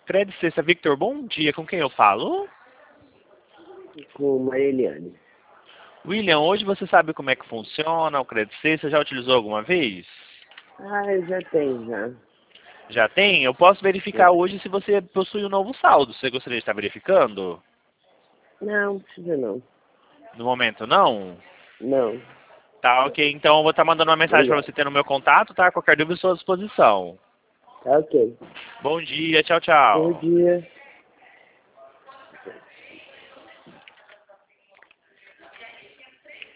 Crédito Sexta Victor, bom dia. Com quem eu falo? Com Maria Eliane. William, hoje você sabe como é que funciona o Crédito Sexta? Já utilizou alguma vez? Ah, já tem, já. Já tem? Eu posso Já. verificar hoje se você possui um novo saldo. Você gostaria de estar verificando? Não, precisa não. No momento, não? Não. Tá, ok. Então eu vou estar mandando uma mensagem para Obrigado. você ter no meu contato, tá? Qualquer dúvida, estou à disposição. Tá ok. Bom dia, tchau, Bom tchau. dia.